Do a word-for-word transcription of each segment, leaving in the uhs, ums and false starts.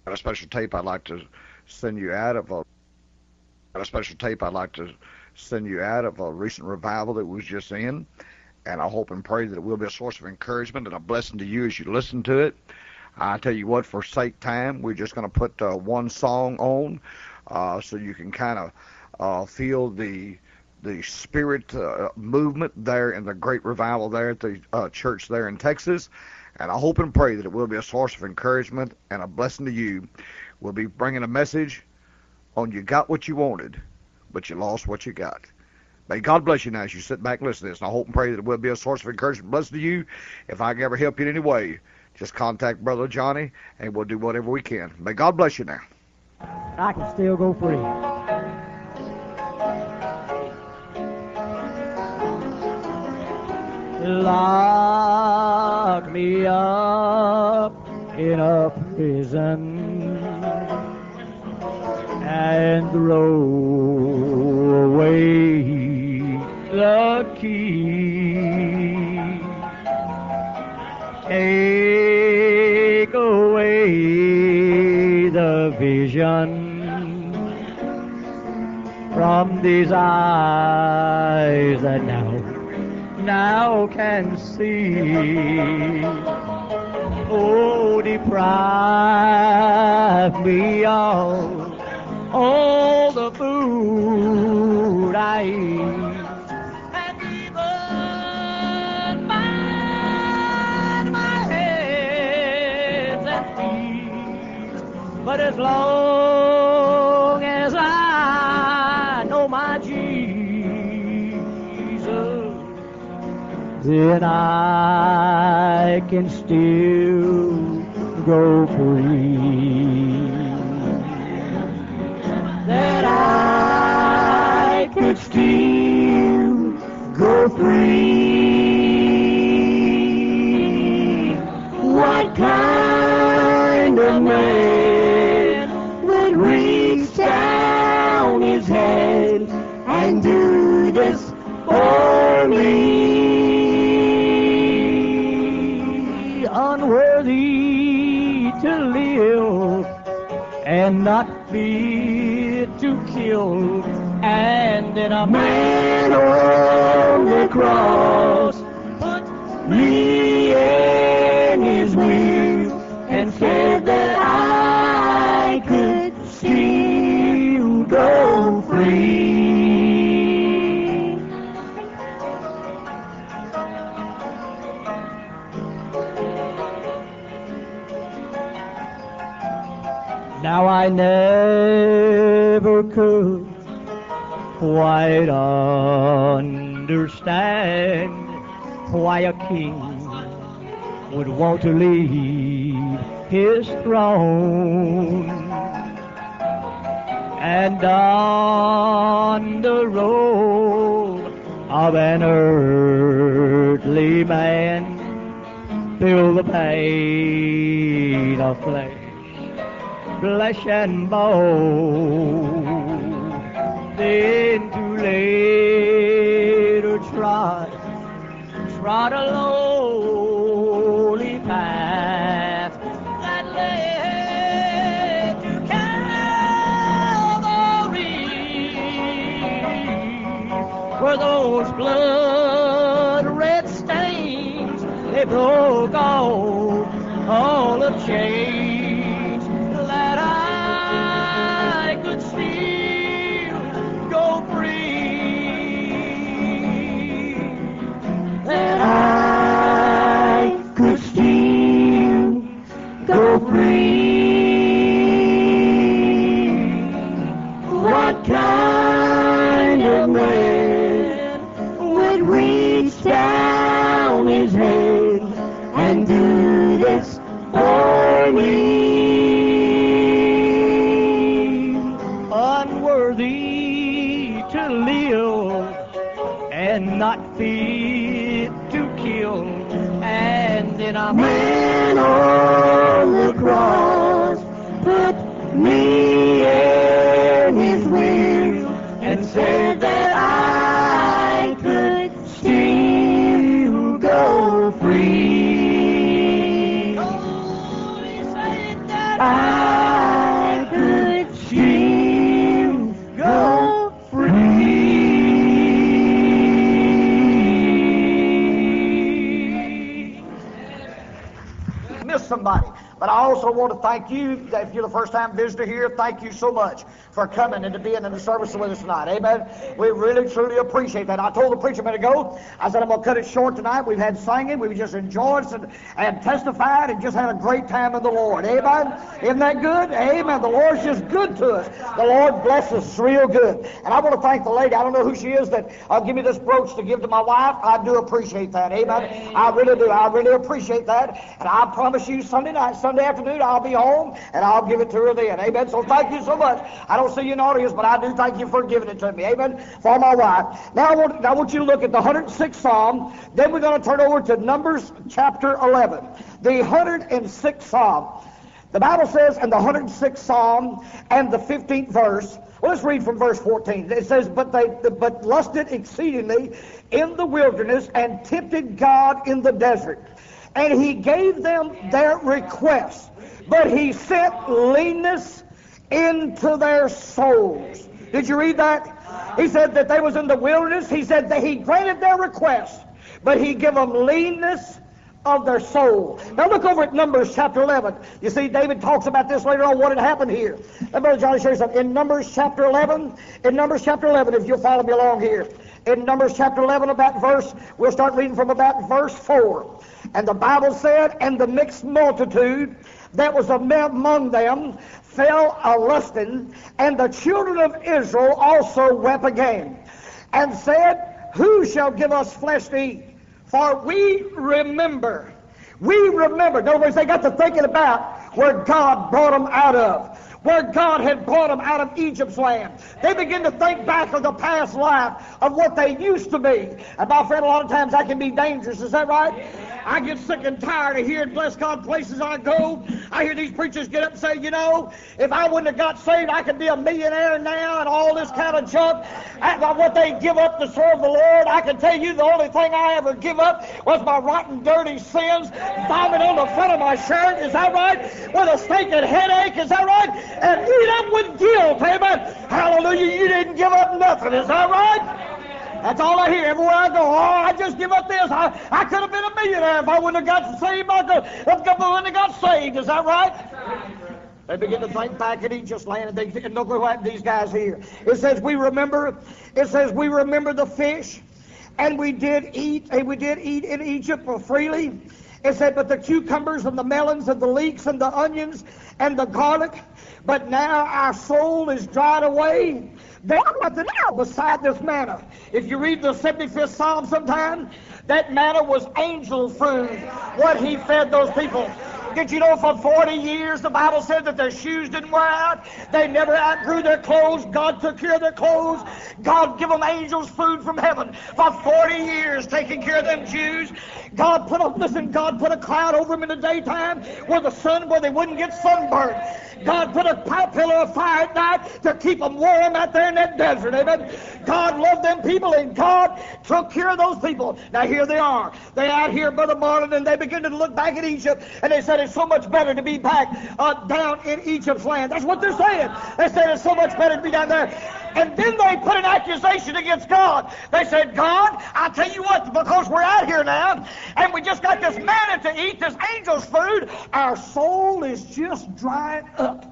got a special tape I'd like to send you out of a got a special tape I'd like to send you out of a recent revival that we was just in, and I hope and pray that it will be a source of encouragement and a blessing to you as you listen to it. I tell you what, for sake time, we're just going to put uh, one song on, uh, so you can kind of uh, feel the the spirit uh, movement there in the great revival there at the uh, church there in Texas. And I hope and pray that it will be a source of encouragement and a blessing to you. We'll be bringing a message on you got what you wanted, but you lost what you got. May God bless you now as you sit back and listen to this. And I hope and pray that it will be a source of encouragement and blessing to you. If I can ever help you in any way, just contact Brother Johnny, and we'll do whatever we can. May God bless you now. I can still go free. Lock me up in a prison and throw away the key. Take away the vision from these eyes that now now can see. Oh, deprive me of all the food I eat, and even bind my hands and feet. But as long as I know my Jesus, then I can still go free. That I could still go free. What kind of man would reach down his hand and do this for me? Unworthy to live and not fit to kill, and then a man on the cross put me in his will and said that I could still go free. Now I never could quite understand why a king would want to leave his throne and on the road of an earthly man feel the pain of flesh, flesh and bone, then to later trot, trot a lowly path that led to Calvary, where those blood red stains, they broke all, all the chains. That I could still go free. That I could still go free. What kind of man would reach down his hand and do this for me? To live and not fit to kill, and then a man on the cross put me in his will and said that I could still go free. Oh, he said that I miss somebody. But I also want to thank you, if you're the first time visitor here, thank you so much for coming and to being in the service with us tonight. Amen. We really, truly appreciate that. I told the preacher a minute ago, I said I'm going to cut it short tonight. We've had singing, we've just enjoyed and, and testified and just had a great time in the Lord. Amen. Isn't that good? Amen. The Lord's just good to us. The Lord bless us real good. And I want to thank the lady, I don't know who she is, that uh, give me this brooch to give to my wife. I do appreciate that. Amen. I really do. I really appreciate that. And I promise you Sunday night, Sunday afternoon, I'll be home and I'll give it to her then. Amen. So thank you so much. I don't see you in the audience, but I do thank you for giving it to me. Amen. For my wife. Now I want, I want you to look at the one hundred sixth Psalm. Then we're going to turn over to Numbers chapter eleven. The one hundred sixth Psalm. The Bible says in the one hundred sixth Psalm and the fifteenth verse, well, let's read from verse fourteen. It says, but they but lusted exceedingly in the wilderness and tempted God in the desert. And he gave them their requests, but he sent leanness into their souls. Did you read that? He said that they was in the wilderness. He said that he granted their requests, but he gave them leanness of their soul. Now look over at Numbers chapter eleven. You see, David talks about this later on, what had happened here. Let Brother Johnny show you something. In Numbers chapter eleven, in Numbers chapter eleven, if you'll follow me along here. In Numbers chapter eleven, about verse, we'll start reading from about verse four. And the Bible said, and the mixed multitude that was among them fell a lusting, and the children of Israel also wept again, and said, who shall give us flesh to eat? For we remember, we remember. In other words, they got to thinking about where God brought them out of, where God had brought them out of Egypt's land. They begin to think back of the past life of what they used to be. And my friend, a lot of times that can be dangerous. Is that right? I get sick and tired of hearing, bless God, places I go. I hear these preachers get up and say, you know, if I wouldn't have got saved, I could be a millionaire now and all this kind of junk. And what they give up to serve the Lord, I can tell you the only thing I ever give up was my rotten, dirty sins, vomit on the front of my shirt. Is that right? With a stinking headache. Is that right? And eat up with guilt. Amen. Hallelujah. You didn't give up nothing. Is that right? That's all I hear everywhere I go. Oh, I just give up this. I, I could have been a millionaire if I wouldn't have got saved. I could have wouldn't have got saved. Is that right? They begin to think back at Egypt's land, and they think, look what happened to these guys here. It says we remember. It says we remember the fish, and we did eat, and we did eat in Egypt freely. It said, but the cucumbers and the melons and the leeks and the onions and the garlic, but now our soul is dried away. There's nothing else beside this manna. If you read the seventy-fifth Psalm sometime, that manna was angel food, what he fed those people. Did you know for forty years the Bible said that their shoes didn't wear out? They never outgrew their clothes. God took care of their clothes. God gave them angels food from heaven for forty years, taking care of them Jews. God put a, listen, God put a cloud over them in the daytime where the sun, where they wouldn't get sunburned. God put a pillar of fire at night to keep them warm out there in that desert. Amen. God loved them people, and God took care of those people. Now here they are. They're out here, Brother Marlin, and they begin to look back at Egypt, and they said it's so much better to be back uh, down in Egypt's land. That's what they're saying. They said it's so much better to be down there. And then they put an accusation against God. They said, God, I'll tell you what, because we're out here now, and we just got this manna to eat, this angel's food, our soul is just dried up.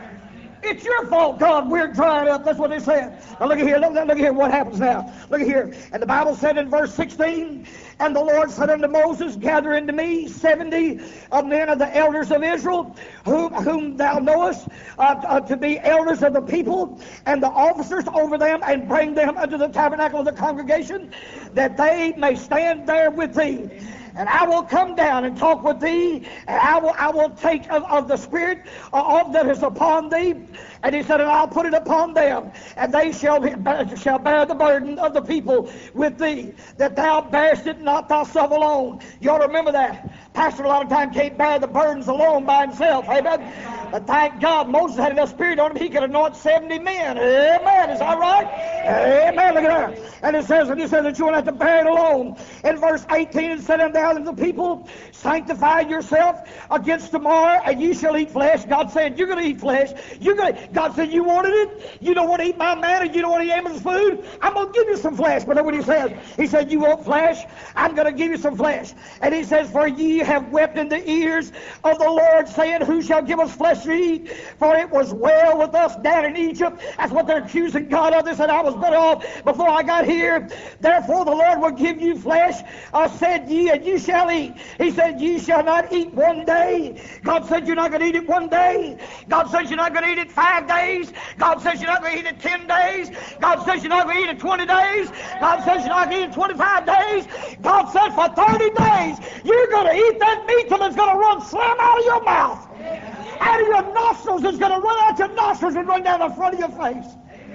It's your fault, God, we're dried up. That's what they said. Now look at here, look, look at here what happens now. Look at here. And the Bible said in verse sixteen, and the Lord said unto Moses, gather unto me seventy of men of the elders of Israel, whom, whom thou knowest uh, uh, to be elders of the people, and the officers over them, and bring them unto the tabernacle of the congregation, that they may stand there with thee. And I will come down and talk with thee, and I will I will take of, of the Spirit of that is upon thee. And he said, and I'll put it upon them, and they shall be, shall bear the burden of the people with thee, that thou bearest it not thyself alone. You ought to remember that. Pastor a lot of times can't bear the burdens alone by himself. Amen. But thank God Moses had enough spirit on him, he could anoint seventy men. Amen. Is that right? Amen. Look at that. And it says, and it says that you won't have to bear it alone. In verse eighteen, it said unto the people, sanctify yourself against tomorrow, and ye shall eat flesh. God said, you're going to eat flesh. You're going to, God said, you wanted it. You don't want to eat my manna. You don't want to eat Amos' food. I'm going to give you some flesh. But look what he says. He said, you want flesh? I'm going to give you some flesh. And he says, for ye have wept in the ears of the Lord, saying, who shall give us flesh to eat? For it was well with us down in Egypt. That's what they're accusing God of. They said, I was better off before I got here. Therefore the Lord will give you flesh, uh, said ye, and you shall eat. He said, ye shall not eat one day. God said you're not going to eat it one day. God says you're not going to eat it five days. God says you're not going to eat it ten days. God says you're not going to eat it twenty days. God says you're not going to eat it twenty-five days. God said for thirty days you're going to eat that meat till it's going to run slam out of your mouth. Out of your nostrils. It's going to run out your nostrils and run down the front of your face.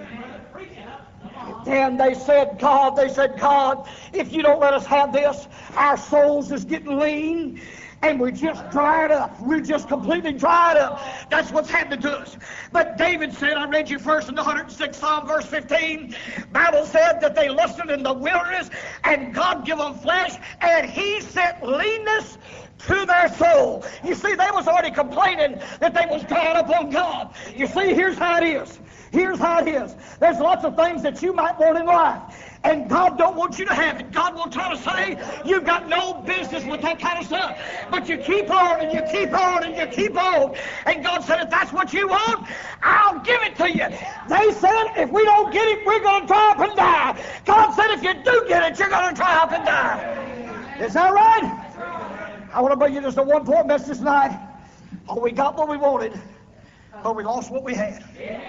Then they said, God, they said, God, if you don't let us have this, our souls is getting lean, and we're just dried up. We're just completely dried up. That's what's happening to us. But David said, I read you first in the one hundred sixth Psalm, verse fifteen, Bible said that they lusted in the wilderness, and God gave them flesh, and he sent leanness to their soul. You see, they was already complaining that they was dried up on God. You see, here's how it is. Here's how it is. There's lots of things that you might want in life, and God don't want you to have it. God will try to say you've got no business with that kind of stuff. But you keep on and you keep on and you keep on. And God said, if that's what you want, I'll give it to you. They said, if we don't get it, we're going to dry up and die. God said, if you do get it, you're going to dry up and die. Is that right? I want to bring you just a one-point message tonight. Oh, we got what we wanted, but we lost what we had.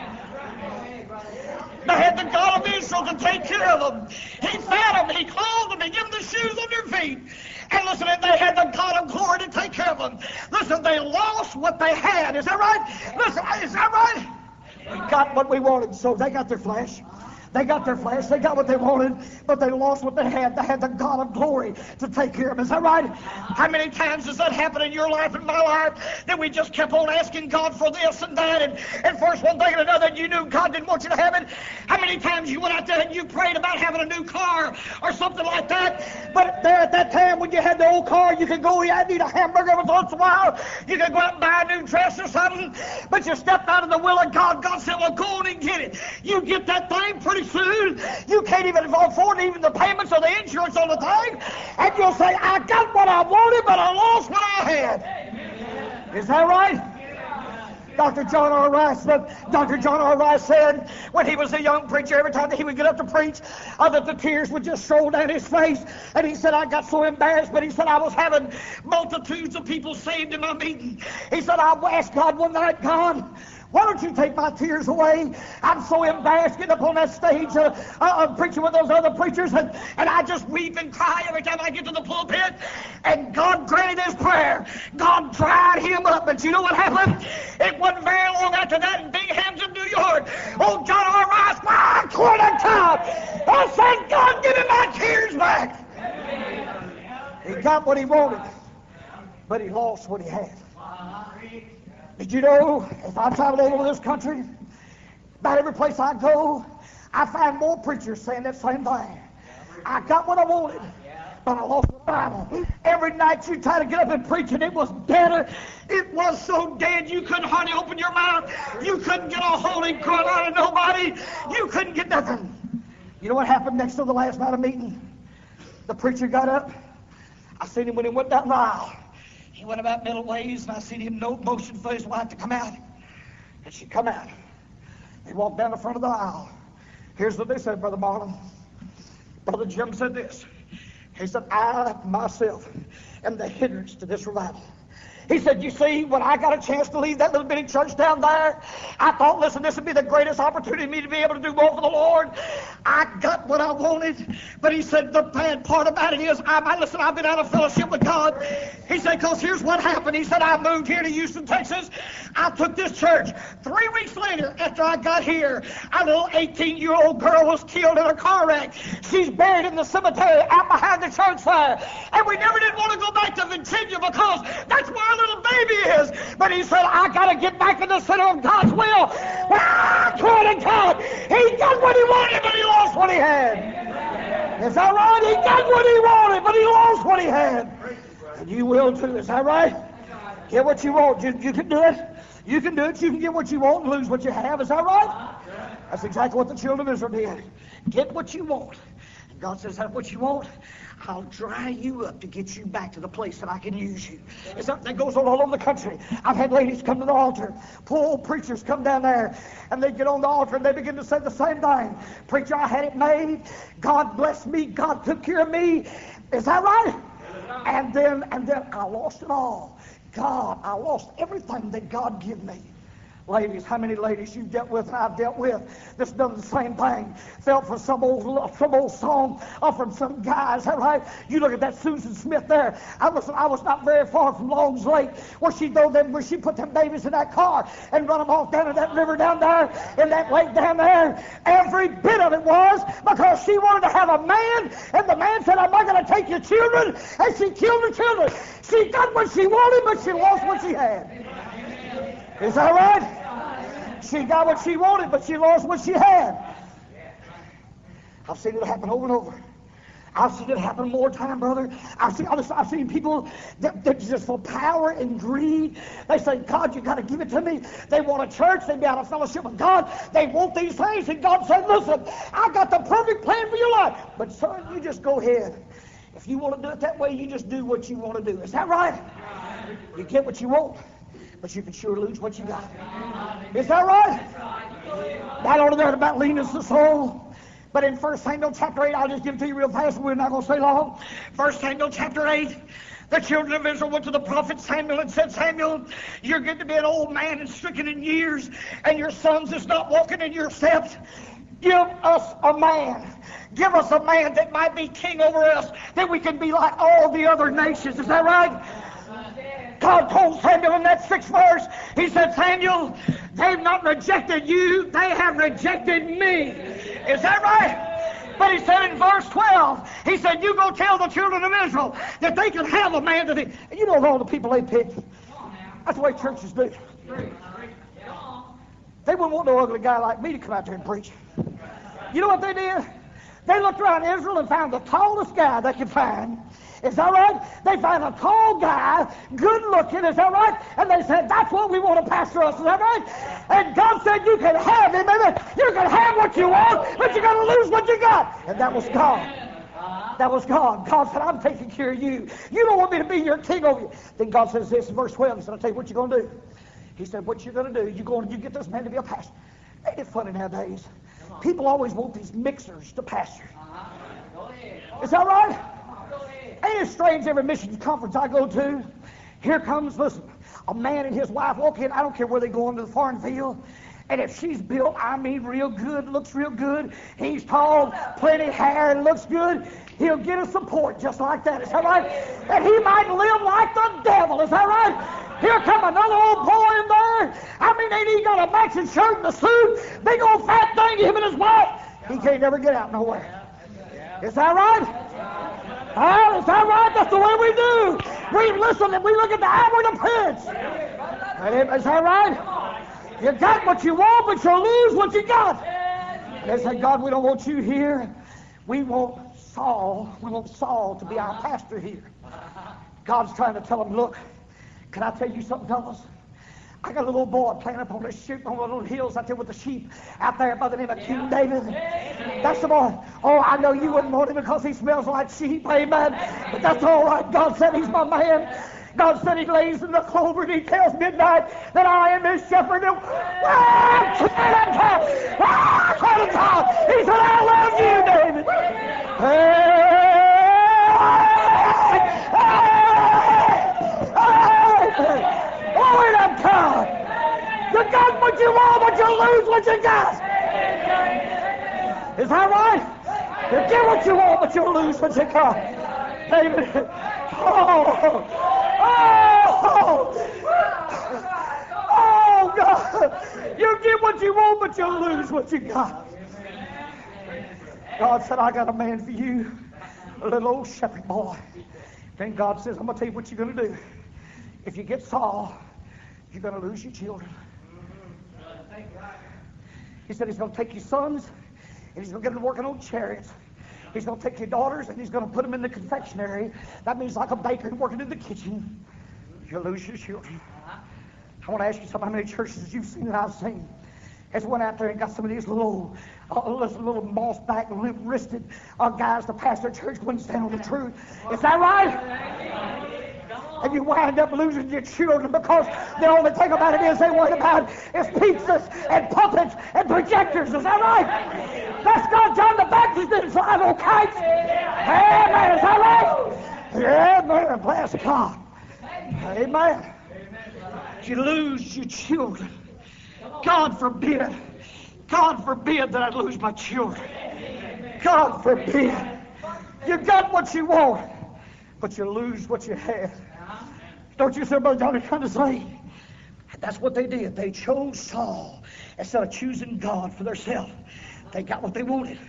They had the God of Israel to take care of them. He fed them, he clothed them, he gave them the shoes on their feet. And listen, and they had the God of glory to take care of them. Listen, they lost what they had. Is that right? Listen, is that right? We got what we wanted, so they got their flesh. They got their flesh, they got what they wanted, but they lost what they had. They had the God of glory to take care of them. Is that right? How many times has that happened in your life and my life that we just kept on asking God for this and that, and, and first one thing and another, and you knew God didn't want you to have it? How many times you went out there and you prayed about having a new car or something like that, but there at that time when you had the old car, you could go, yeah, I need a hamburger every once in a while, you could go out and buy a new dress or something, but you stepped out of the will of God. God said, well, go on and get it. You get that thing pretty soon, you can't even afford even the payments or the insurance on the thing, and you'll say, I got what I wanted, but I lost what I had. Is that right? Doctor John R. Rice, Doctor John R. Rice said when he was a young preacher, every time that he would get up to preach, uh, that the tears would just roll down his face. And he said, I got so embarrassed, but he said, I was having multitudes of people saved in my meeting. He said, I asked God one night, God, why don't you take my tears away? I'm so embarrassed getting up on that stage uh, uh, uh, preaching with those other preachers, and, and I just weep and cry every time I get to the pulpit. And God granted his prayer. God dried him up. But you know what happened? It wasn't very long after that in Binghamton, New York. Old John R. Rice, I quit a time. I said, God, give me my tears back. He got what he wanted, but he lost what he had. Did you know, if I travel all over this country, about every place I go, I find more preachers saying that same thing. I got what I wanted, but I lost the Bible. Every night you try to get up and preach, and it was dead. It was so dead you couldn't hardly open your mouth. You couldn't get a holy grunt out of nobody. You couldn't get nothing. You know what happened next to the last night of meeting? The preacher got up. I seen him when he went down the aisle. He went about middle ways, and I seen him no motion for his wife to come out. And she come out. He walked down the front of the aisle. Here's what they said, Brother Marlon. Brother Jim said this. He said, I, myself, am the hindrance to this revival. He said, you see, when I got a chance to leave that little bitty church down there, I thought, listen, this would be the greatest opportunity for me to be able to do more for the Lord. I got what I wanted. But he said, the bad part about it is, I, I listen, I've been out of fellowship with God. He said, because here's what happened. He said, I moved here to Houston, Texas. I took this church. Three weeks later, after I got here, a little eighteen-year-old girl was killed in a car wreck. She's buried in the cemetery out behind the church there. And we never did want to go back to Virginia because that's where little baby is. But he said, I got to get back in the center of God's will. Ah, glory to God. He got what he wanted, but he lost what he had. Is that right? He got what he wanted, but he lost what he had. And you will too. Is that right? Get what you want. You, you can do it. You can do it. You can get what you want and lose what you have. Is that right? That's exactly what the children of Israel did. Get what you want. And God says, that's what you want. I'll dry you up to get you back to the place that I can use you. It's something that goes on all over the country. I've had ladies come to the altar. Poor old preachers come down there, and they get on the altar, and they begin to say the same thing. Preacher, I had it made. God blessed me. God took care of me. Is that right? And then, and then I lost it all. God, I lost everything that God gave me. Ladies, how many ladies you've dealt with and I've dealt with that's done the same thing? Felt for some old some old song or from some guy. Is that right? You look at that Susan Smith there. I was I was not very far from Long's Lake where she throw them where she put them babies in that car and run them off down in that river down there in that lake down there. Every bit of it was because she wanted to have a man, and the man said, I'm not going to take your children, and she killed her children. She got what she wanted, but she lost what she had. Is that right? She got what she wanted, but she lost what she had. I've seen it happen over and over. I've seen it happen more time, brother. I've seen, I've seen people that, that just for power and greed. They say, God, you got to give it to me. They want a church. They be out of fellowship with God. They want these things. And God said, listen, I got the perfect plan for your life. But son, you just go ahead. If you want to do it that way, you just do what you want to do. Is that right? You get what you want, but you can sure lose what you got. Is that right? That ought to be about leanness of soul. But in First Samuel chapter eight, I'll just give it to you real fast. We're not going to stay long. First Samuel chapter eight, the children of Israel went to the prophet Samuel and said, Samuel, you're getting to be an old man and stricken in years, and your sons is not walking in your steps. Give us a man. Give us a man that might be king over us, that we can be like all the other nations. Is that right? God told Samuel in that sixth verse, he said, Samuel, they've not rejected you, they have rejected me. Is that right? But he said in verse twelve, he said, you go tell the children of Israel that they can have a man that they... You know all the people they picked? That's the way churches do. They wouldn't want no ugly guy like me to come out there and preach. You know what they did? They looked around Israel and found the tallest guy they could find. Is that right? They found a tall guy, good looking, is that right? And they said, that's what we want to pastor us, is that right? And God said, you can have him, baby. You can have what you want, but you're going to lose what you got. And that was God. That was God. God said, I'm taking care of you. You don't want me to be your king over you. Then God says this in verse twelve. He said, I'll tell you what you're going to do. He said, what you're going to do, you're going to you get this man to be a pastor. Ain't it funny nowadays? People always want these mixers to pastor. Is that right? Ain't it strange, every mission conference I go to, here comes, listen, a man and his wife walk in, I don't care where they go into the foreign field, and if she's built, I mean, real good, looks real good, he's tall, plenty hair, and looks good, he'll get a support just like that, is that right? And he might live like the devil, is that right? Here come another old boy in there, I mean, ain't he got a matching shirt and a suit, big old fat thing, him and his wife, he can't never get out nowhere. Is that right? Oh, is that right? That's the way we do. We listen and we look at the outward appearance. Is that right? You got what you want, but you'll lose what you got. And they said, God, we don't want you here. We want Saul. We want Saul to be our pastor here. God's trying to tell them, look, can I tell you something, fellas? I got a little boy playing up on the sheep, on the little hills out there with the sheep out there by the name of King David. That's the boy. Oh, I know you wouldn't want him because he smells like sheep, amen. But that's all right. God said he's my man. God said he lays in the clover and he tells midnight that I am his shepherd. And, ah, he said, I love you, David. Glory to God. You got what you want, but you lose what you got. Is that right? You get what you want, but you lose what you got. David. Oh. Oh. Oh, God. You get what you want, but you lose what you got. God said, I got a man for you. A little old shepherd boy. Then God says, I'm going to tell you what you're going to do. if you get Saul, you're going to lose your children. He said he's going to take your sons, and he's going to get them working on chariots. He's going to take your daughters, and he's going to put them in the confectionery. That means like a baker working in the kitchen. You'll lose your children. I want to ask you something. How many churches you've seen that I've seen has went out there and got some of these little, uh, little moss-back, limp-wristed uh, guys to pastor church wouldn't stand on the truth. Is that right? And you wind up losing your children because the only thing about it is they worry about is pizzas and puppets and projectors. Is that right? That's God. John the Baptist didn't fly no kites. Amen. Is that right? Amen. Bless God. Amen. You lose your children. God forbid. God forbid that I lose my children. God forbid. You got what you want, but you lose what you had. Don't you see, Brother Johnny, trying to say? That's what they did. They chose Saul instead of choosing God for themselves. They got what they wanted,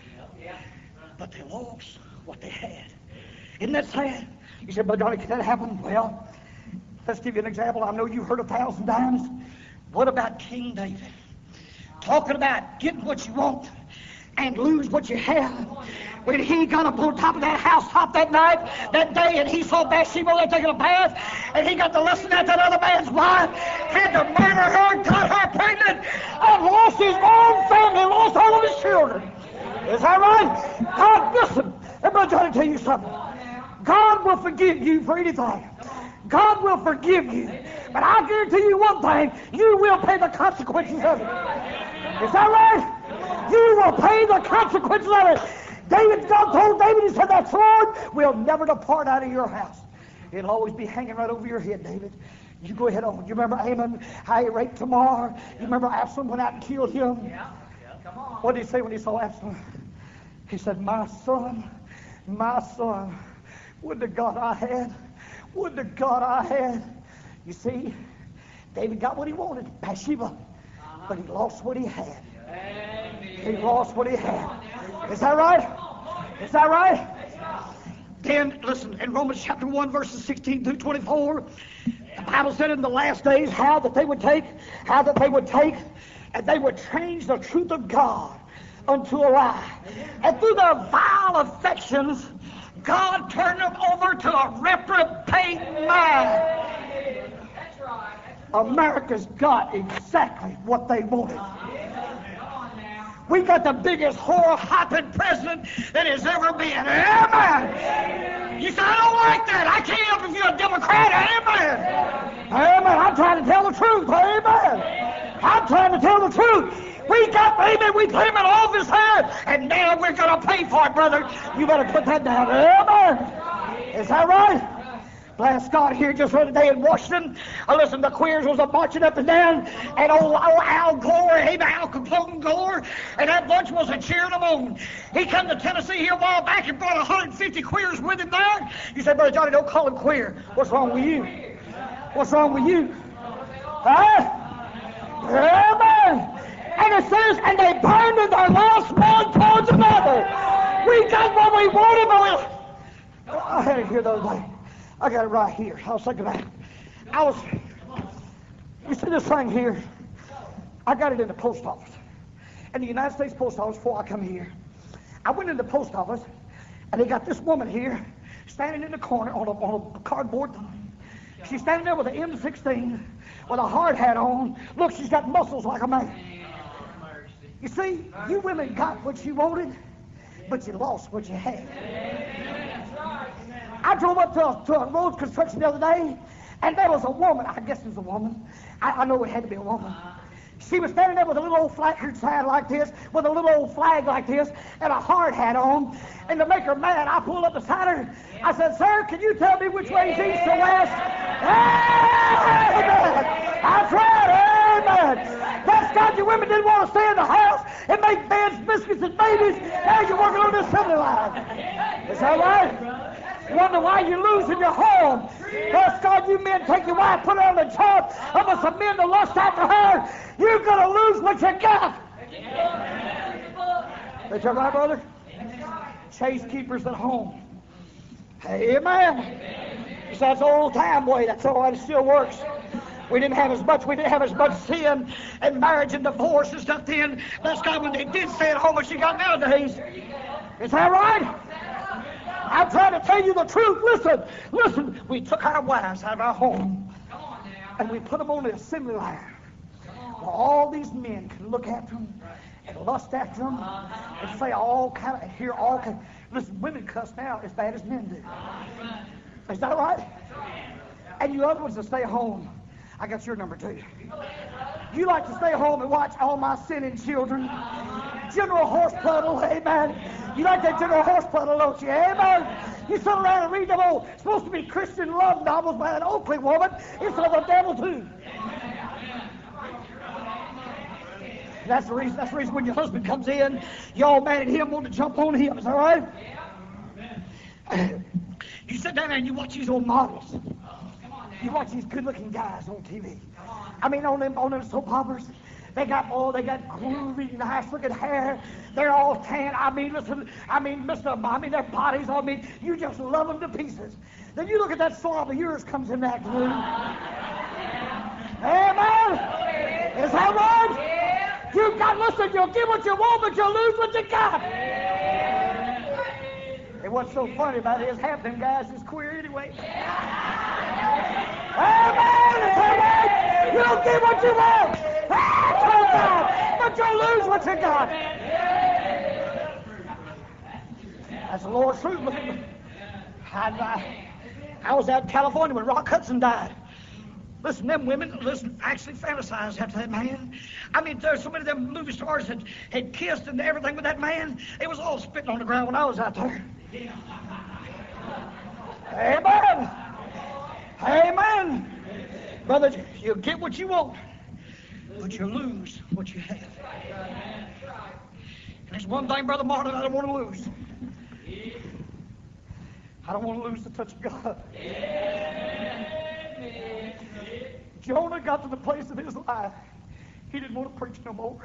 but they lost what they had. Isn't that sad? You said, Brother Johnny, can that happen? Well, let's give you an example. I know you've heard a thousand times. What about King David? Talking about getting what you want and lose what you have. When he got up on top of that housetop that night, that day, and he saw Bathsheba there taking a bath, and he got the lesson that that other man's wife had to murder her and got her pregnant, and lost his own family, lost all of his children. Is that right? God, listen, everybody trying to tell you something. God will forgive you for anything. God will forgive you. But I guarantee you one thing, you will pay the consequences of it. Is that right? You will pay the consequences of it. David, God told David, he said, that sword will never depart out of your house. It'll always be hanging right over your head, David. You go ahead on. You remember Amon, how he raped Tamar? You remember Absalom went out and killed him? Yeah, yeah, come on. What did he say when he saw Absalom? He said, my son, my son, would to God I had. Would to God I had. You see, David got what he wanted, Bathsheba, uh-huh. But he lost what he had. Amen. He lost what he had. Is that right? Is that right? Then, listen, in Romans chapter one, verses sixteen through twenty-four, the Bible said in the last days how that they would take, how that they would take, and they would change the truth of God unto a lie. And through their vile affections, God turned them over to a reprobate mind. America's got exactly what they wanted. We got the biggest whore-hopping president that has ever been. Amen. You say, I don't like that. I can't help if you're a Democrat. Amen. Amen. I'm trying to tell the truth. Amen. I'm trying to tell the truth. We got, amen, we put him in office here, and now we're going to pay for it, brother. You better put that down. Amen. Is that right? Bless God, here just the other day in Washington, I listened, the queers was a marching up and down, and old, old Al Gore, amen, Al Capone Gore, and that bunch was a cheering them on. He come to Tennessee here a while back and brought one hundred fifty queers with him there. You say, Brother Johnny, don't call him queer. What's wrong with you? What's wrong with you? Huh? Amen. And it says, and they burned in their last one towards another. We got what we wanted, but we... I had to hear those things. I got it right here. I was thinking about it. I was... You see this thing here? I got it in the post office. In the United States Post Office before I come here. I went in the post office, and they got this woman here standing in the corner on a, on a cardboard thing. She's standing there with an M sixteen with a hard hat on. Look, she's got muscles like a man. You see, you women got what you wanted, but you lost what you had. I drove up to a, to a road construction the other day, and there was a woman. I guess it was a woman. I, I know it had to be a woman. She was standing there with a little old flag sign like this, with a little old flag like this, and a hard hat on. And to make her mad, I pulled up beside her. I said, "Sir, can you tell me which way is east or west?" Amen. That's right. Amen. That's God. You women didn't want to stay in the house and make beds, biscuits, and babies. Now you're working on this assembly line. Is that right? Wonder why you're losing your home. Bless God, you men take your wife, put her on the job of us some men to lust after her. You're going to lose what you got. Is that right, brother? Chase keepers at home. Amen. So that's the old time way. That's all right. It still works. We didn't have as much. We didn't have as much sin and marriage and divorce and stuff then. That's God when they did stay at home as you got nowadays. Is that right? I'm trying to tell you the truth. Listen, listen. We took our wives out of our home and we put them on the assembly line. Well, all these men can look after them and lust after them and say all kind of, hear all kind. Listen, women cuss now as bad as men do. Is that right? And you other ones that stay home. I got your number too. You like to stay home and watch all my sinning children. General Horse Puddle, amen. You like that General Horse Puddle, don't you? Amen. You sit around and read them old, supposed to be Christian love novels by an Oakley woman. It's of the devil too. That's the reason. That's the reason when your husband comes in, you're all mad at him, want to jump on him. Is that right? You sit down there and you watch these old models. You watch these good-looking guys on T V. I mean, on them, on them soap operas. They got, oh, they got groovy, nice-looking hair. They're all tan. I mean, listen, I mean, Mister I mean, their bodies, I mean, you just love them to pieces. Then you look at that slob of yours comes in the afternoon. Amen? Is that right? You got, listen, you'll get what you want, but you'll lose what you got. And what's so funny about it is half them guys is queer anyway. Amen! Is that right? You'll get what you want. Ah, but you'll lose what you got. That's the Lord's truth. I, I, I was out in California when Rock Hudson died. Listen, them women, listen, actually fantasized after that man. I mean, there's so many of them movie stars that had kissed and everything with that man. It was all spitting on the ground when I was out there. Amen. Amen. Brother, you get what you want, but you lose what you have. And there's one thing, Brother Martin, I don't want to lose. I don't want to lose the touch of God. Jonah got to the place in his life he didn't want to preach no more.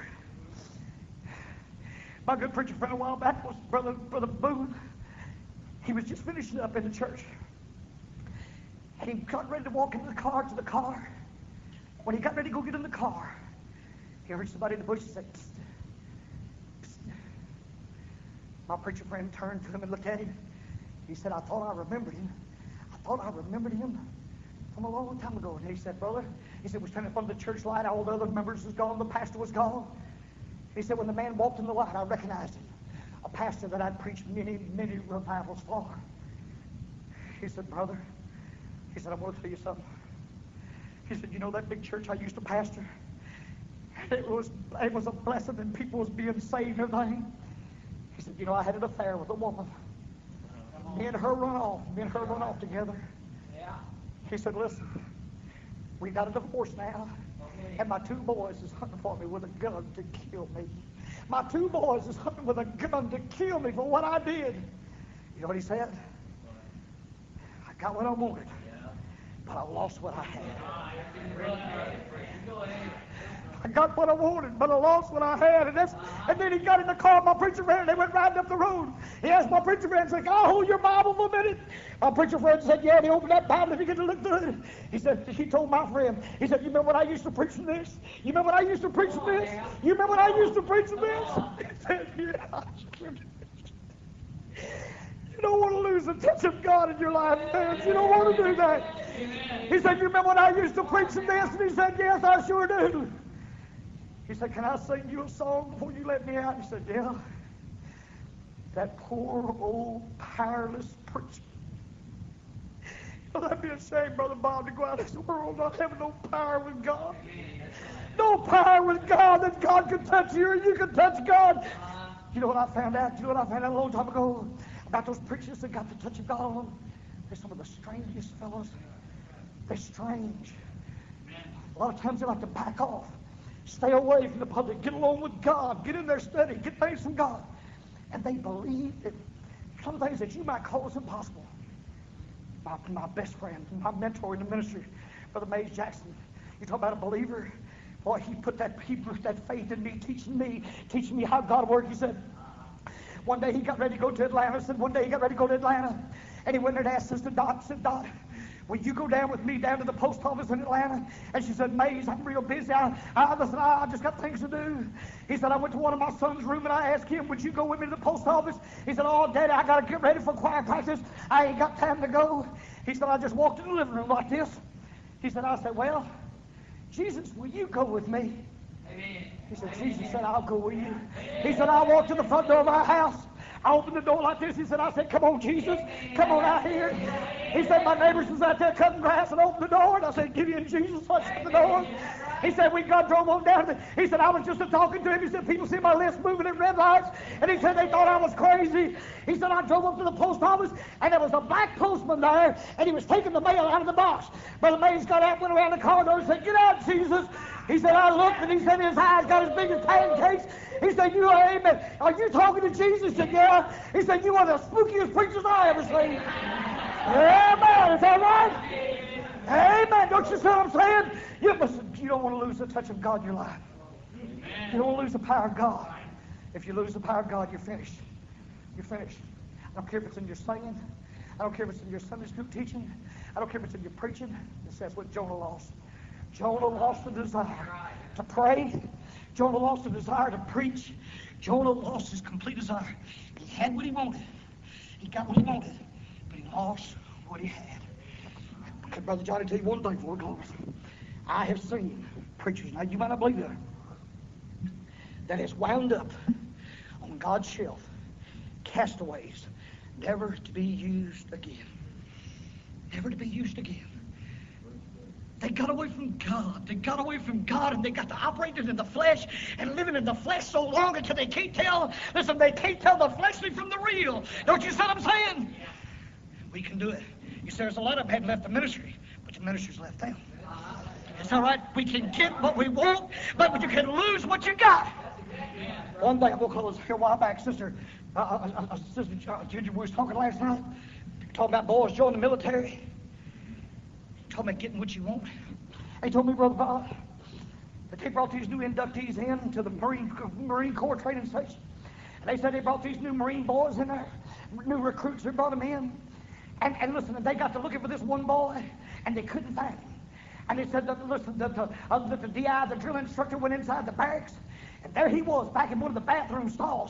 My good preacher friend a while back was Brother Brother Boone. He was just finishing up in the church. And he got ready to walk into the car, to the car. When he got ready to go get in the car, he heard somebody in the bushes say, psst, psst. My preacher friend turned to him and looked at him. He said, I thought I remembered him. I thought I remembered him from a long time ago. And he said, brother, he said, we're standing in front of the church light. All the other members was gone. The pastor was gone. He said, when the man walked in the light, I recognized him. A pastor that I'd preached many, many revivals for. He said, brother, he said, I want to tell you something. He said, you know that big church I used to pastor? It was, it was a blessing and people was being saved and everything. He said, you know, I had an affair with a woman. Me and her run off. Me and her run off together. He said, listen, we got a divorce now, and my two boys is hunting for me with a gun to kill me. My two boys is hunting with a gun to kill me for what I did. You know what he said? I got what I wanted, but I lost what I had. I got what I wanted, but I lost what I had. And that's, and then he got in the car, my preacher friend, and they went riding up the road. He asked my preacher friend, said, I'll hold your Bible for a minute. My preacher friend said, yeah, and he opened that Bible and he began to look through it. He said, he told my friend, he said, you remember when I used to preach from this? You remember when I used to preach from this? You remember when I used to preach from this? He said, yeah. You don't want to lose the touch of God in your life, man. You don't want to do that. He said, you remember when I used to preach from this? And he said, yes, I sure do. He said, can I sing you a song before you let me out? He said, yeah. That poor, old, powerless preacher. Well, that'd be a shame, Brother Bob, to go out in this world not having no power with God. No power with God that God can touch you or you can touch God. You know what I found out? You know what I found out a long time ago about those preachers that got the touch of God on them? They're some of the strangest fellows. They're strange. A lot of times they like to back off. Stay away from the public. Get along with God. Get in their study. Get things from God. And they believe that some things that you might call as impossible. My, my best friend, my mentor in the ministry, Brother Mays Jackson. You talk about a believer. Boy, he put that he put that faith in me, teaching me, teaching me how God worked. He said, one day he got ready to go to Atlanta. Said one day he got ready to go to Atlanta, and he went there and asked Sister Dot. Said, Dot, will you go down with me down to the post office in Atlanta? And she said, Mays, I'm real busy. I, I, listen, I, I just got things to do. He said, I went to one of my son's room and I asked him, would you go with me to the post office? He said, oh, Daddy, I got to get ready for choir practice. I ain't got time to go. He said, I just walked in the living room like this. He said, I said, well, Jesus, will you go with me? Amen. He said, Jesus said, I'll go with you. He said, I walked to the front door of my house. I opened the door like this. He said, I said, come on, Jesus. Come on out here. He said, my neighbors was out there cutting grass and opened the door. And I said, give you and Jesus touched the door. He said, we God drove on down. He said, I was just talking to him. He said, people see my list moving at red lights. And he said, they thought I was crazy. He said, I drove up to the post office, and there was a black postman there, and he was taking the mail out of the box. Brother Mays got out, went around the corridor, and said, get out, Jesus. He said, I looked, and he said his eyes got as big as pancakes. He said, you are, amen. Are you talking to Jesus? He said, yeah. He said, you are the spookiest preachers I ever seen. Amen. Is that right? Amen. Don't you see what I'm saying? You, listen, you don't want to lose the touch of God in your life. You don't want to lose the power of God. If you lose the power of God, you're finished. You're finished. I don't care if it's in your singing. I don't care if it's in your Sunday school teaching. I don't care if it's in your preaching. This is what Jonah lost. Jonah lost the desire to pray. Jonah lost the desire to preach. Jonah lost his complete desire. He had what he wanted. He got what he wanted. But he lost what he had. Okay, Brother Johnny, tell you one thing before it goes. I have seen preachers, now you might not believe that, that has wound up on God's shelf, castaways, never to be used again. Never to be used again. They got away from God. They got away from God, and they got to operating in the flesh and living in the flesh so long until they can't tell, listen, they can't tell the fleshly from the real. Don't you see what I'm saying? We can do it. You see, there's a lot of them hadn't left the ministry, but the ministry's left them. It's all right. We can get what we want, but you can lose what you got. One thing we'll close here a while back, Sister, uh, uh, uh, Sister Ginger was talking last night, talking about boys joining the military. Talking about getting what you want. They told me, Brother Bob, that they brought these new inductees in to the Marine Marine Corps training station. And they said they brought these new Marine boys in there, new recruits. They brought them in. And, and listen, they got to looking for this one boy, and they couldn't find him. And they said that, listen, that the, uh, that the D I, the drill instructor, went inside the barracks, and there he was, back in one of the bathroom stalls.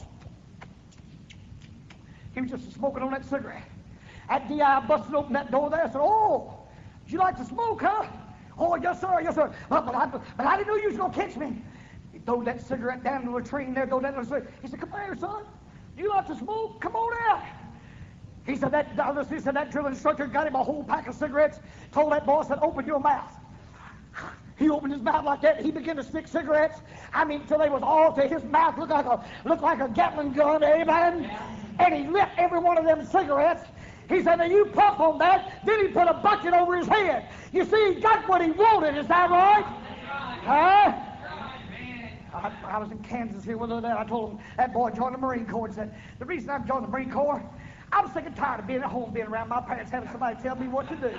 He was just smoking on that cigarette. That D I busted open that door there and said, oh, would you like to smoke, huh? Oh, yes, sir, yes, sir. Well, but, I, but I didn't know you was going to catch me. He threw that cigarette down in the latrine there, threw that in the cigarette. He said, come here, son. Do you like to smoke? Come on out. He said, that, he said, that drill instructor got him a whole pack of cigarettes, told that boy, said, open your mouth. He opened his mouth like that. He began to stick cigarettes. I mean, till they was all to his mouth looked like a looked like a Gatling gun, amen. And he lit every one of them cigarettes. He said, now you puff on that. Then he put a bucket over his head. You see, he got what he wanted. Is that right? Huh? I, I was in Kansas here with that. I told him that boy joined the Marine Corps and said, the reason I've joined the Marine Corps, I'm sick and tired of being at home, being around my parents, having somebody tell me what to do.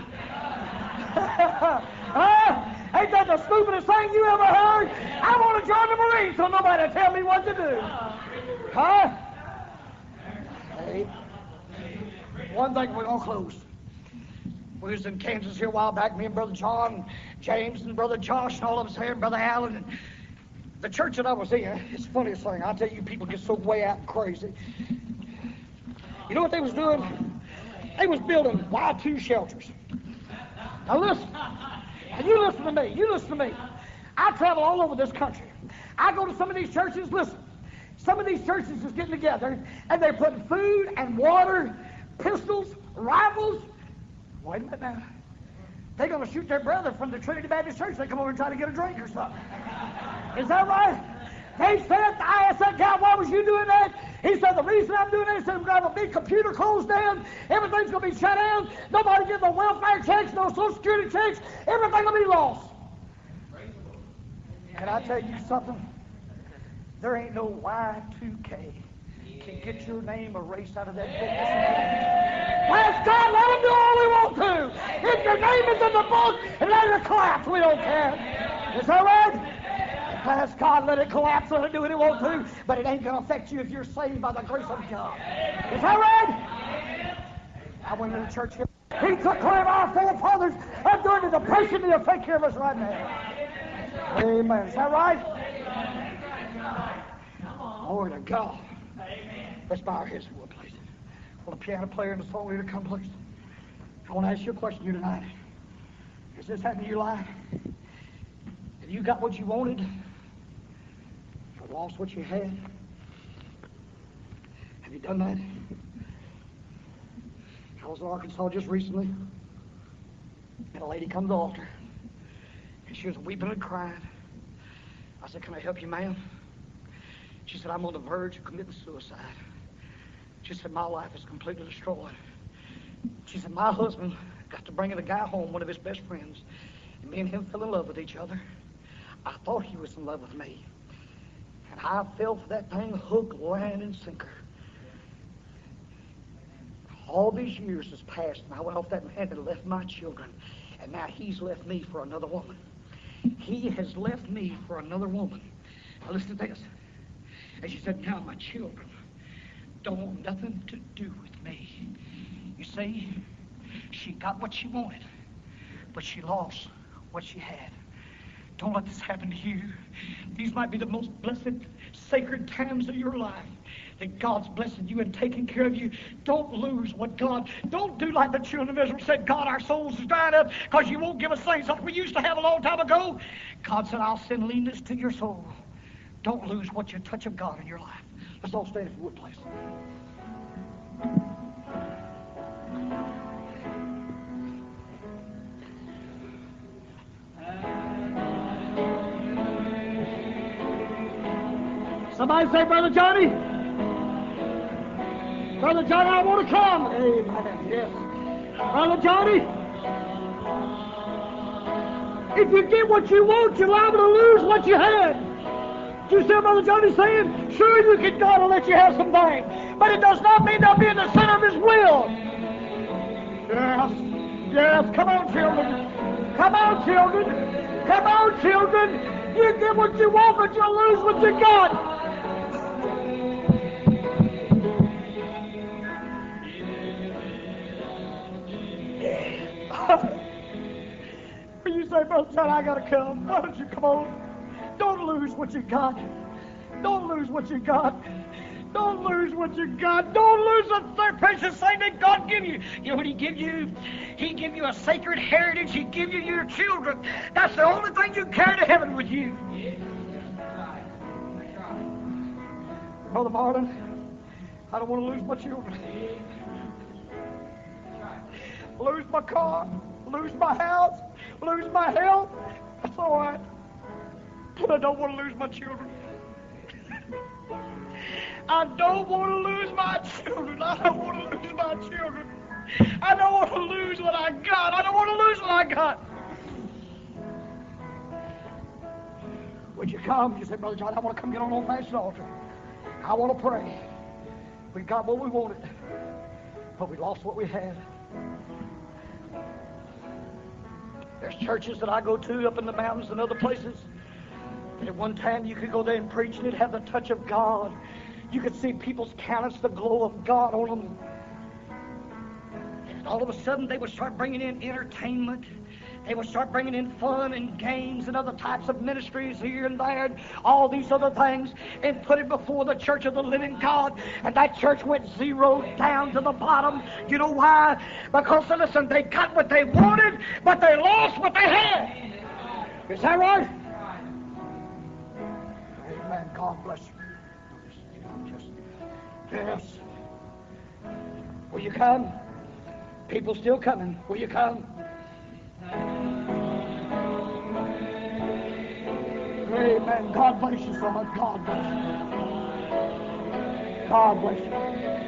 Huh? Ain't that the stupidest thing you ever heard? I want to join the Marines so nobody tell me what to do. Huh? Hey, one thing we're going to close. We was in Kansas here a while back, me and Brother John, James, and Brother Josh, and all of us here, and Brother Allen. And the church that I was in, it's the funniest thing. I tell you, people get so way out and crazy. You know what they was doing? They was building Y two shelters. Now listen, and you listen to me, you listen to me. I travel all over this country. I go to some of these churches, listen, some of these churches is getting together, and they're putting food and water, pistols, rifles. Wait a minute now. They're going to shoot their brother from the Trinity Baptist Church. They come over and try to get a drink or something. Is that right? They said, I asked that guy, why was you doing that? He said, the reason I'm doing that is we're going to have a big computer closed down. Everything's going to be shut down. Nobody getting no welfare checks, no Social Security checks. Everything will be lost. Can I tell you something? There ain't no Y two K can get your name erased out of that book. Bless God, let them do all we want to. If your name is in the book, and let it collapse, we don't care. Is that right? Bless God, let it collapse, let it do what it wants to, but it ain't going to affect you if you're saved by the grace of God. Is that right? I went to the church here. He took care of our forefathers, and during the depression, He'll take care of us right now. Amen. Is that right? Glory to God. Let's bow our heads for one place. Will the piano player and the song leader come, please? I want to ask you a question here tonight. Has this happened in your life? Have you got what you wanted? Or lost what you had? Have you done that? I was in Arkansas just recently, and a lady come to the altar, and she was weeping and crying. I said, "Can I help you, ma'am?" She said, "I'm on the verge of committing suicide." She said, "My life is completely destroyed." She said, "My husband got to bringing a guy home, one of his best friends, and me and him fell in love with each other. I thought he was in love with me, and I fell for that thing hook, line, and sinker. All these years has passed, and I went off that man and left my children, and now he's left me for another woman. He has left me for another woman." Now listen to this. And she said, "Now my children don't want nothing to do with me." You see, she got what she wanted, but she lost what she had. Don't let this happen to you. These might be the most blessed, sacred times of your life, that God's blessing you and taking care of you. Don't lose what God, don't do like the children of Israel said, "God, our souls is dried up because you won't give us things that we used to have a long time ago." God said, "I'll send leanness to your soul." Don't lose what you touch of God in your life. Let's all stand if you would, please. Somebody say, "Brother Johnny, Brother Johnny, I want to come." Amen. Yes. Brother Johnny, if you get what you want, you're liable to lose what you had. Do you see what Brother Johnny's saying? Sure, you can, God will let you have some things, but it does not mean they'll be in the center of His will. Yes. Yes. Come on, children. Come on, children. Come on, children. You get what you want, but you'll lose what you got. When you say, "Brother John, I gotta come," why don't you come on? Don't lose what you got. Don't lose what you got. Don't lose what you got. Don't lose the third precious thing that God give you. You know what He give you? He give you a sacred heritage. He give you your children. That's the only thing you carry to heaven with you. Brother Martin, I don't want to lose my children. Lose my car, lose my house, lose my health. That's all right. But I don't want to lose my children. I don't want to lose my children. I don't want to lose my children. I don't want to lose what I got. I don't want to lose what I got. Would you come? You say, "Brother John, I want to come get on the old-fashioned altar. I want to pray. We got what we wanted, but we lost what we had." There's churches that I go to up in the mountains and other places. And at one time you could go there and preach and it'd have the touch of God. You could see people's countenance, the glow of God on them. And all of a sudden they would start bringing in entertainment. They would start bringing in fun and games and other types of ministries here and there, and all these other things, and put it before the church of the living God. And that church went zero down to the bottom. You know why? Because, listen, they got what they wanted, but they lost what they had. Is that right? Amen. God bless you. Yes. Will you come? People still coming. Will you come? Amen. God bless you so much. God bless you. God bless you.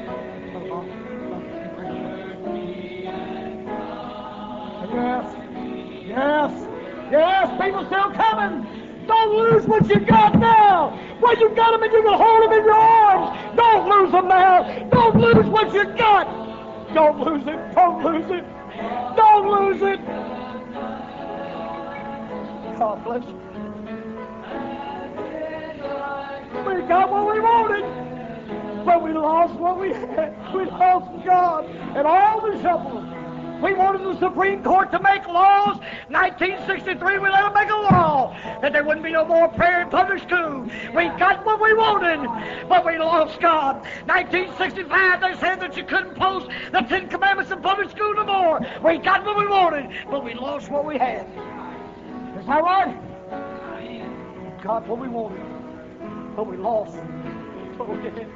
Yes. Yes. Yes. People still coming. Don't lose what you got now. When you got them and you can hold them in your arms. Don't lose them now. Don't lose what you got. Don't lose it. Don't lose it. Don't lose it. God bless you. We got what we wanted, but we lost what we had. We lost God and all the trouble. We wanted the Supreme Court to make laws. nineteen sixty-three, we let them make a law that there wouldn't be no more prayer in public school. We got what we wanted, but we lost God. nineteen sixty-five, they said that you couldn't post the Ten Commandments in public school no more. We got what we wanted, but we lost what we had. Is that right? We got what we wanted, but we lost what we had.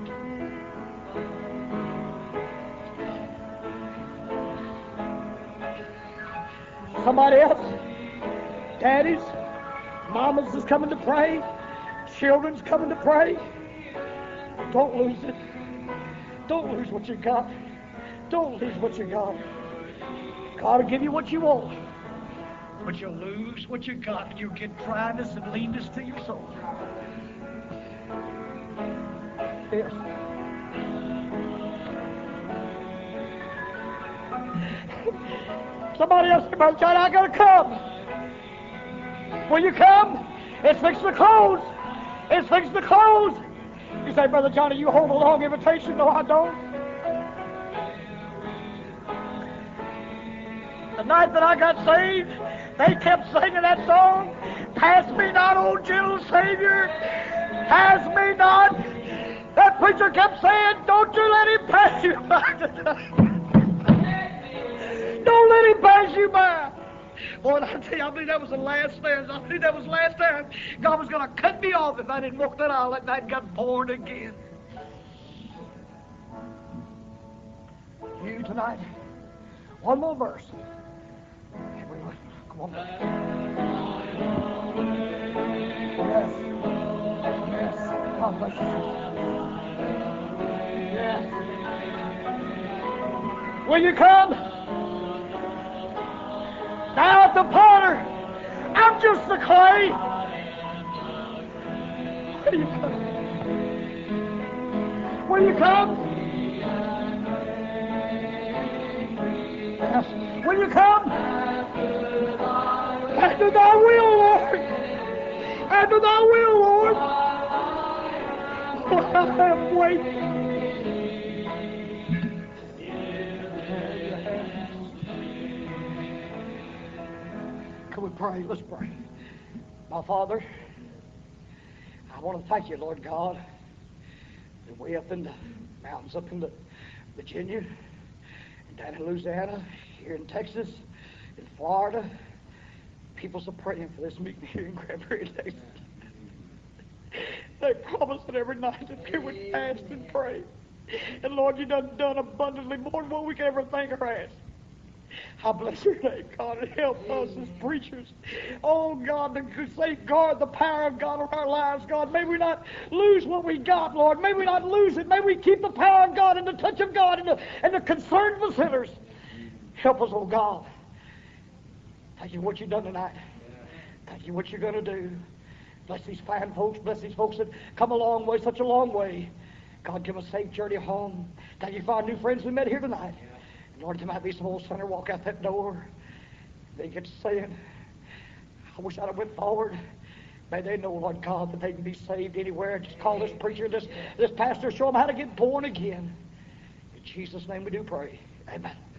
Somebody else, daddies, mamas is coming to pray, children's coming to pray. Don't lose it. Don't lose what you got. Don't lose what you got. God will give you what you want, but you'll lose what you got. You'll get dryness and leanness to your soul. Yes. Somebody else said, Brother John, I gotta come. Will you come? It's fixing to close. It's fixing to close. You say, Brother Johnny, you hold a long invitation. No, I don't. The night that I got saved, they kept singing that song, Pass me not, O gentle Savior, pass me not. That preacher kept saying, don't you let him pass you by. Don't let him pass you by. Boy, I tell you, I believe that was the last stand. I believe that was the last time God was going to cut me off if I didn't walk that aisle that night and got born again. You tonight, one more verse. Come on. Yes. Yes. God bless you. Yes. Will you come? Now at the potter, I'm just the clay. Will you come? Will you come? Yes. Will you come? And do thy will, Lord. And do thy will, Lord. Oh, I am waiting. Can we pray? Let's pray. My Father, I want to thank you, Lord God, that way up in the mountains, up in the Virginia, and down in Louisiana, here in Texas, in Florida, people's are praying for this meeting here in Granbury, Texas. They promised that every night that they would fast and pray. And Lord, you done done abundantly more than what we can ever think or ask. I bless your name, God, and help us as preachers. Oh, God, to safeguard the power of God in our lives, God. May we not lose what we got, Lord. May we not lose it. May we keep the power of God and the touch of God and the, and the concern for sinners. Help us, oh, God. Thank you for what you've done tonight. Thank you for what you're going to do. Bless these fine folks. Bless these folks that come a long way, such a long way. God, give us a safe journey home. Thank you for our new friends we met here tonight. Lord, there might be some old sinner walk out that door. They get to saying, I wish I'd have went forward. May they know, Lord God, that they can be saved anywhere. Just call this preacher, this, this pastor, show them how to get born again. In Jesus' name we do pray. Amen.